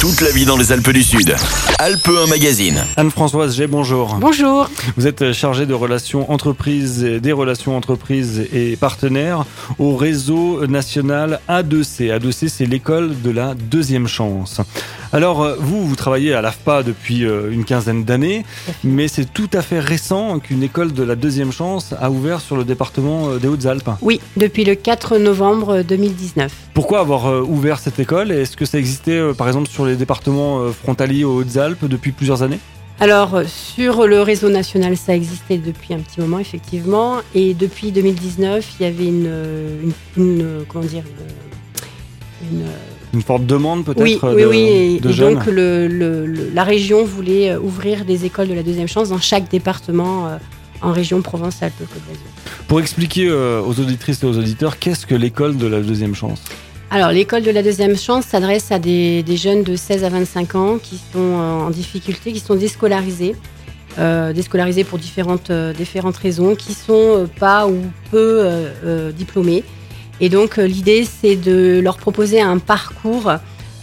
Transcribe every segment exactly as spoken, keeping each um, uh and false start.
Toute la vie dans les Alpes du Sud. Alpes un magazine. Anne-Françoise Jay, bonjour. Bonjour. Vous êtes chargée de relations entreprises, des relations entreprises et partenaires au réseau national A deux C. A deux C, c'est l'école de la deuxième chance. Alors, vous, vous travaillez à l'A F P A depuis une quinzaine d'années, mais c'est tout à fait récent qu'une école de la deuxième chance a ouvert sur le département des Hautes-Alpes. Oui, depuis le quatre novembre deux mille dix-neuf. Pourquoi avoir ouvert cette école? Est-ce que ça existait, par exemple, sur les départements frontaliers aux Hautes-Alpes depuis plusieurs années? Alors, sur le réseau national, ça existait depuis un petit moment, effectivement. Et depuis deux mille dix-neuf, il y avait une... une, une comment dire une, une, Une forte demande peut-être oui, de, oui, oui, et, de et jeunes. donc le, le, le, la région voulait ouvrir des écoles de la deuxième chance dans chaque département euh, en région Provence-Alpes-Côte d'Azur. Pour expliquer euh, aux auditrices et aux auditeurs, qu'est-ce que l'école de la deuxième chance? Alors, l'école de la deuxième chance s'adresse à des, des jeunes de seize à vingt-cinq ans qui sont euh, en difficulté, qui sont déscolarisés, euh, déscolarisés pour différentes, euh, différentes raisons, qui sont euh, pas ou peu euh, euh, diplômés. Et donc, euh, l'idée, c'est de leur proposer un parcours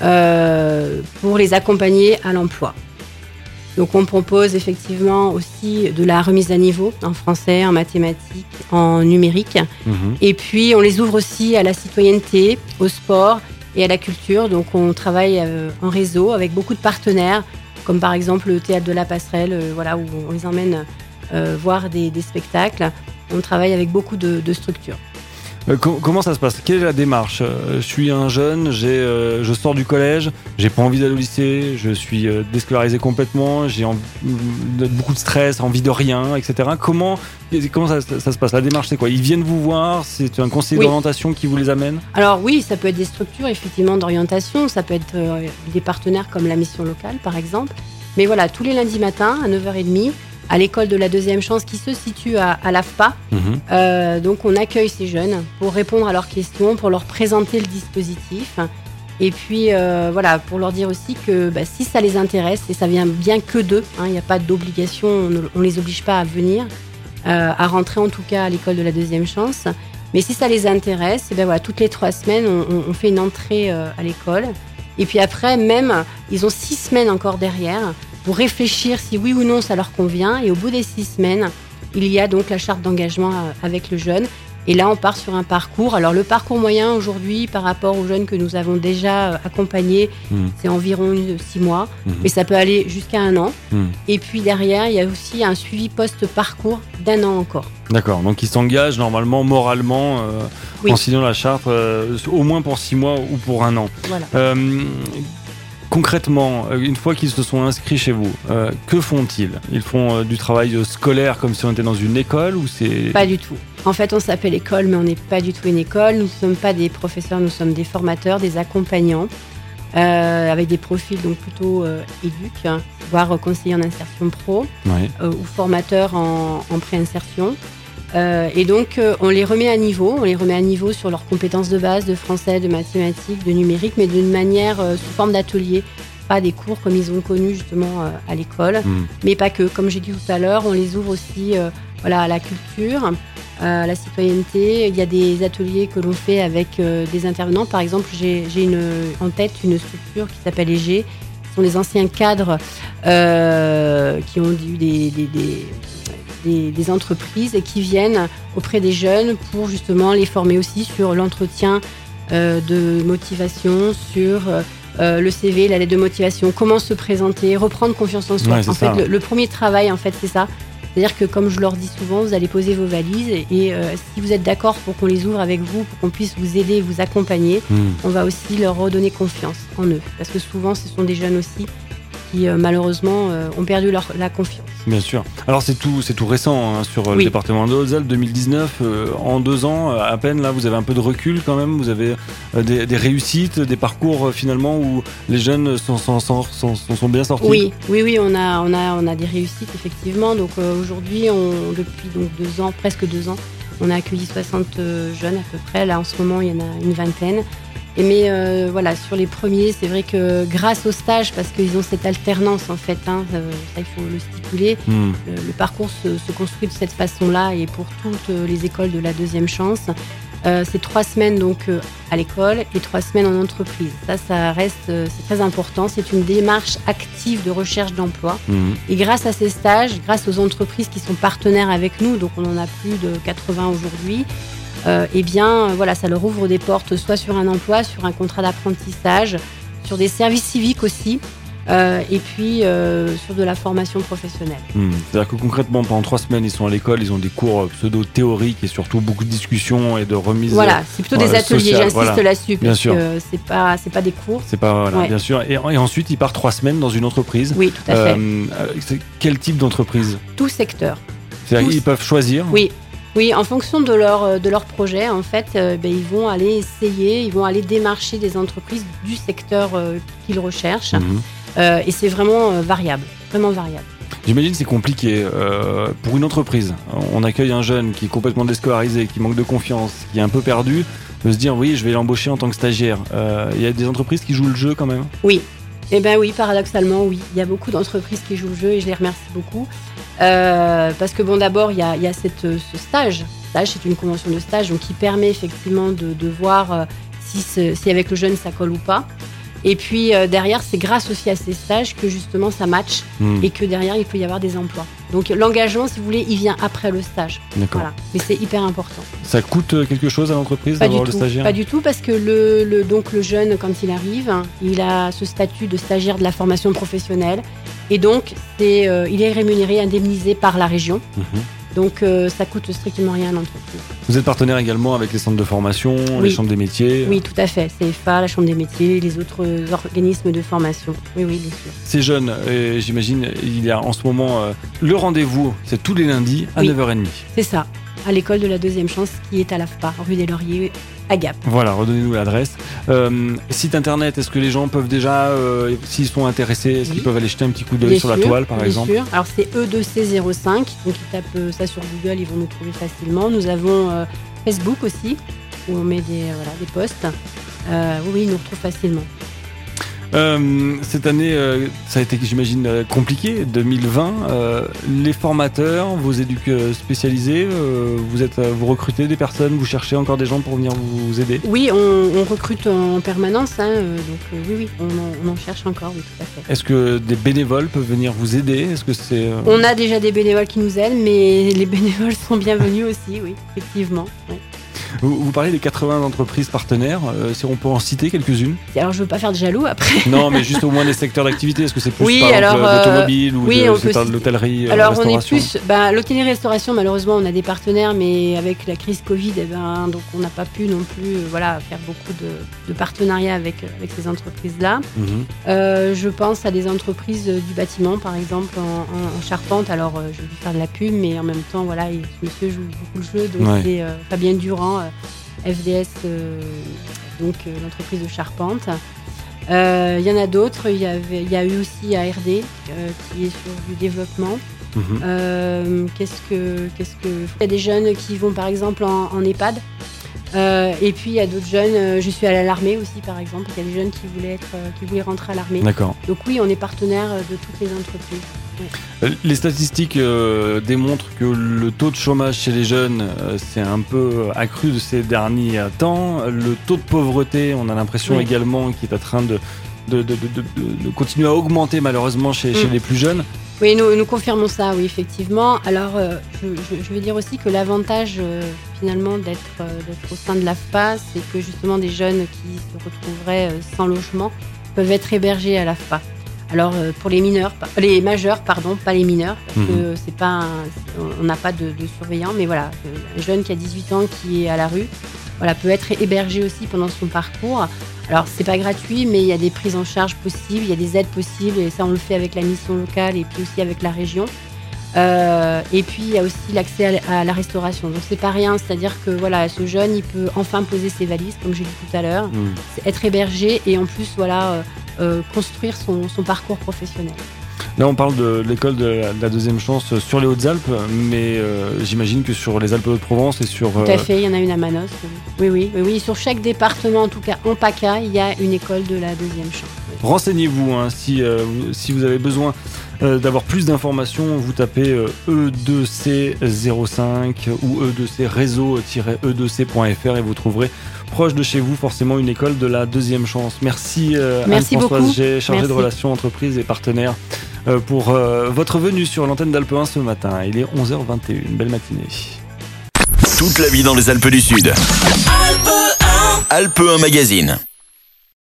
euh, pour les accompagner à l'emploi. Donc, on propose effectivement aussi de la remise à niveau en français, en mathématiques, en numérique. Mmh. Et puis, on les ouvre aussi à la citoyenneté, au sport et à la culture. Donc, on travaille euh, en réseau avec beaucoup de partenaires, comme par exemple le Théâtre de la Passerelle, euh, voilà, où on les emmène euh, voir des, des spectacles. On travaille avec beaucoup de, de structures. Comment ça se passe? Quelle est la démarche? Je suis un jeune, j'ai, euh, je sors du collège, j'ai pas envie d'aller au lycée, je suis euh, déscolarisé complètement, j'ai envie, beaucoup de stress, envie de rien, et cetera. Comment, comment ça, ça se passe? La démarche, c'est quoi? Ils viennent vous voir? C'est un conseiller oui. d'orientation qui vous les amène? Alors oui, ça peut être des structures effectivement d'orientation, ça peut être euh, des partenaires comme la mission locale par exemple. Mais voilà, tous les lundis matins à neuf heures trente, à l'école de la deuxième chance qui se situe à, à l'A F P A. Mmh. Euh, donc on accueille ces jeunes pour répondre à leurs questions, pour leur présenter le dispositif et puis euh, voilà, pour leur dire aussi que bah, si ça les intéresse, et ça vient bien que d'eux, il hein, n'y a pas d'obligation, on ne les oblige pas à venir, euh, à rentrer en tout cas à l'école de la deuxième chance, mais si ça les intéresse, et ben voilà, toutes les trois semaines on, on fait une entrée euh, à l'école et puis après même, ils ont six semaines encore derrière pour réfléchir si oui ou non ça leur convient. Et au bout des six semaines, il y a donc la charte d'engagement avec le jeune. Et là, on part sur un parcours. Alors, le parcours moyen aujourd'hui, par rapport aux jeunes que nous avons déjà accompagnés, mmh. c'est environ six mois. Mmh. Mais ça peut aller jusqu'à un an. Mmh. Et puis derrière, il y a aussi un suivi post-parcours d'un an encore. D'accord. Donc, ils s'engagent normalement, moralement, euh, oui. en signant la charte, euh, au moins pour six mois ou pour un an. Voilà. Euh, Concrètement, une fois qu'ils se sont inscrits chez vous, euh, que font-ils? Ils font euh, du travail scolaire comme si on était dans une école ou c'est... Pas du tout. En fait, on s'appelle école, mais on n'est pas du tout une école. Nous ne sommes pas des professeurs, nous sommes des formateurs, des accompagnants, euh, avec des profils donc plutôt euh, éduques, hein, voire conseillers en insertion pro, ouais. euh, ou formateurs en, en pré-insertion. Euh, et donc, euh, on les remet à niveau, on les remet à niveau sur leurs compétences de base, de français, de mathématiques, de numérique, mais d'une manière euh, sous forme d'atelier, pas des cours comme ils ont connu justement euh, à l'école, mmh. mais pas que. Comme j'ai dit tout à l'heure, on les ouvre aussi euh, voilà, à la culture, à la citoyenneté. Il y a des ateliers que l'on fait avec euh, des intervenants. Par exemple, j'ai, j'ai une, en tête une structure qui s'appelle E G. Ce sont les anciens cadres euh, qui ont eu des... des, des Des, des entreprises et qui viennent auprès des jeunes pour justement les former aussi sur l'entretien euh, de motivation, sur euh, le C V, la lettre de motivation, comment se présenter, reprendre confiance en soi. Ouais, en ça. fait, le, le premier travail, en fait, c'est ça. C'est-à-dire que, comme je leur dis souvent, vous allez poser vos valises et, et euh, si vous êtes d'accord pour qu'on les ouvre avec vous, pour qu'on puisse vous aider, vous accompagner, mmh. on va aussi leur redonner confiance en eux. Parce que souvent, ce sont des jeunes aussi qui euh, malheureusement euh, ont perdu leur, la confiance. Bien sûr. Alors c'est tout, c'est tout récent hein, sur oui. le département des Hautes-Alpes deux mille dix-neuf. Euh, en deux ans, à peine là, vous avez un peu de recul quand même. Vous avez euh, des, des réussites, des parcours euh, finalement où les jeunes sont, sont, sont, sont, sont bien sortis. Oui, oui, oui, on a, on a, on a des réussites effectivement. Donc euh, aujourd'hui, on, depuis donc deux ans, presque deux ans, on a accueilli soixante jeunes à peu près. Là, en ce moment, il y en a une vingtaine. Et mais euh, voilà, sur les premiers, c'est vrai que grâce au stage, parce qu'ils ont cette alternance en fait, hein, euh, ça il faut le stipuler, mmh. le, le parcours se, se construit de cette façon-là et pour toutes les écoles de la deuxième chance. Euh, c'est trois semaines donc euh, à l'école et trois semaines en entreprise. Ça, ça reste, euh, c'est très important. C'est une démarche active de recherche d'emploi. Mmh. Et grâce à ces stages, grâce aux entreprises qui sont partenaires avec nous, donc on en a plus de quatre-vingts aujourd'hui, euh, eh bien, voilà, ça leur ouvre des portes, soit sur un emploi, sur un contrat d'apprentissage, sur des services civiques aussi. Euh, et puis euh, sur de la formation professionnelle. Mmh. C'est-à-dire que concrètement, pendant trois semaines, ils sont à l'école, ils ont des cours pseudo-théoriques et surtout beaucoup de discussions et de remises. Voilà, c'est plutôt euh, des ateliers, sociales, j'insiste voilà. là-dessus, Bien parce sûr. que c'est pas, c'est pas des cours. C'est pas, voilà, Ouais. bien sûr. Et, et ensuite, ils partent trois semaines dans une entreprise. Oui, tout à fait. Euh, c'est quel type d'entreprise? Tout secteur. C'est-à-dire Tous. qu'ils peuvent choisir. Oui. Oui, en fonction de leur, de leur projet, en fait, euh, ben, ils vont aller essayer, ils vont aller démarcher des entreprises du secteur euh, qu'ils recherchent. Mmh. Euh, et c'est vraiment euh, variable, vraiment variable. J'imagine que c'est compliqué euh, pour une entreprise. On accueille un jeune qui est complètement déscolarisé, qui manque de confiance, qui est un peu perdu, de se dire oui, je vais l'embaucher en tant que stagiaire. Euh, Il y a des entreprises qui jouent le jeu quand même. Oui, eh ben oui, paradoxalement, oui. Il y a beaucoup d'entreprises qui jouent le jeu et je les remercie beaucoup. Euh, parce que bon, d'abord, il y a, il y a cette, ce stage. Stage, c'est une convention de stage donc qui permet effectivement de, de voir euh, si, ce, si avec le jeune ça colle ou pas. Et puis euh, derrière, c'est grâce aussi à ces stages que justement ça match Mmh. et que derrière il peut y avoir des emplois. Donc l'engagement, si vous voulez, il vient après le stage. D'accord. Voilà. Mais c'est hyper important. Ça coûte quelque chose à l'entreprise Pas du d'avoir le tout. stagiaire? Pas du tout parce que le, le donc le jeune quand il arrive, il a ce statut de stagiaire de la formation professionnelle et donc c'est euh, il est rémunéré, indemnisé par la région. Mmh. Donc euh, ça coûte strictement rien à l'entreprise. Vous êtes partenaire également avec les centres de formation, Oui. les chambres des métiers. Oui, tout à fait. C F A, la Chambre des métiers, les autres organismes de formation. Oui, oui, bien sûr. Ces jeunes, euh, j'imagine, il y a en ce moment euh, le rendez-vous, c'est tous les lundis à Oui. neuf heures trente. C'est ça, à l'école de la deuxième chance qui est à l'A F P A, rue des Lauriers, à Gap. Voilà, redonnez-nous l'adresse. Euh, site internet, est-ce que les gens peuvent déjà, euh, s'ils sont intéressés, est-ce Oui. qu'ils peuvent aller jeter un petit coup d'œil Bien sur la sûr, toile, par bien exemple? sûr. Alors c'est E deux C zéro cinq, donc ils tapent euh, ça sur Google, ils vont nous trouver facilement. Nous avons euh, Facebook aussi, où on met des, euh, voilà, des posts. Euh, oui, oui, ils nous retrouvent facilement. Euh, cette année, euh, ça a été, j'imagine, euh, compliqué, deux mille vingt. Euh, les formateurs, vos éduques spécialisés, euh, vous, êtes, euh, vous recrutez des personnes, vous cherchez encore des gens pour venir vous aider? Oui, on, on recrute en permanence, hein, euh, donc euh, oui, oui, on en, on en cherche encore, oui, tout à fait. Est-ce que des bénévoles peuvent venir vous aider? Est-ce que c'est euh, On a déjà des bénévoles qui nous aident, mais les bénévoles sont bienvenus aussi, oui, effectivement. Ouais. vous, vous parlez des quatre-vingts entreprises partenaires. Euh, si on peut en citer quelques-unes? Alors je veux pas faire de jaloux après. Non, mais juste au moins des secteurs d'activité. Est-ce que c'est plus Oui, par exemple, alors, euh, l'automobile ou oui, de, on c'est peut par de citer- l'hôtellerie, euh, Alors on est restauration? plus, ben, l'hôtellerie-restauration, malheureusement on a des partenaires, mais avec la crise Covid, eh ben, donc on n'a pas pu non plus euh, voilà, faire beaucoup de, de partenariats avec, avec ces entreprises-là. Mhm. Euh, je pense à des entreprises euh, du bâtiment, par exemple en, en- en charpente. Alors euh, je vais lui faire de la pub, mais en même temps, voilà, il- ce monsieur joue beaucoup le jeu, donc Ouais. c'est euh, Fabien Durand, euh, F D S, euh, donc euh, l'entreprise de charpente. Euh, Il y en a d'autres, il y, avait- il y a eu aussi A R D euh, qui est sur du développement. Mhm. Euh, qu'est-ce que, qu'est-ce que... Il y a des jeunes qui vont par exemple en, en EHPAD. Euh, et puis il y a d'autres jeunes, euh, je suis allée à l'armée aussi par exemple, il y a des jeunes qui voulaient, être, euh, qui voulaient rentrer à l'armée. D'accord. Donc oui, on est partenaire de toutes les entreprises. Euh, Les statistiques euh, démontrent que le taux de chômage chez les jeunes euh, s'est un peu accru de ces derniers temps. Le taux de pauvreté, on a l'impression Oui. également qu'il est en train de, de, de, de, de- de continuer à augmenter malheureusement chez, chez Mm. les plus jeunes. Oui, nous, nous confirmons ça, oui, effectivement. Alors, euh, je, je, je veux dire aussi que l'avantage, euh, finalement, d'être euh, d'être au sein de l'A F P A, c'est que justement des jeunes qui se retrouveraient euh, sans logement peuvent être hébergés à l'A F P A. Alors, euh, pour les mineurs, pa- les majeurs, pardon, pas les mineurs, parce Mhm. que c'est pas, un- on n'a pas de, de surveillant, mais voilà, euh, un jeune qui a dix-huit ans qui est à la rue, voilà, peut être hébergé aussi pendant son parcours. Alors, c'est pas gratuit, mais il y a des prises en charge possibles, il y a des aides possibles, et ça, on le fait avec la mission locale et puis aussi avec la région. Euh, et puis, il y a aussi l'accès à, la- à la restauration. Donc, c'est pas rien, c'est-à-dire que voilà, ce jeune, il peut enfin poser ses valises, comme j'ai dit tout à l'heure, Mm. c'est être hébergé et en plus, voilà, euh, euh, construire son, son parcours professionnel. Là, on parle de l'école de la, de la deuxième chance sur les Hautes-Alpes, mais euh, j'imagine que sur les Alpes-de-Provence et sur... Tout à fait, il y en a une à Manos. Oui, oui, oui, oui. Sur chaque département, en tout cas en PACA, il y a une école de la deuxième chance. Oui. Renseignez-vous hein, si, euh, vous- si vous avez besoin euh, d'avoir plus d'informations, vous tapez euh, E deux C zéro cinq ou E deux C réseau tiret E deux C point F R et vous trouverez proche de chez vous forcément une école de la deuxième chance. Merci, euh, Merci Anne-Françoise beaucoup. Jay, chargée Merci. de relations entreprises et partenaires, euh, pour euh, votre venue sur l'antenne d'Alpe un ce matin. Il est onze heures vingt et une. Belle matinée. Toute la vie dans les Alpes du Sud. Alpe un Magazine.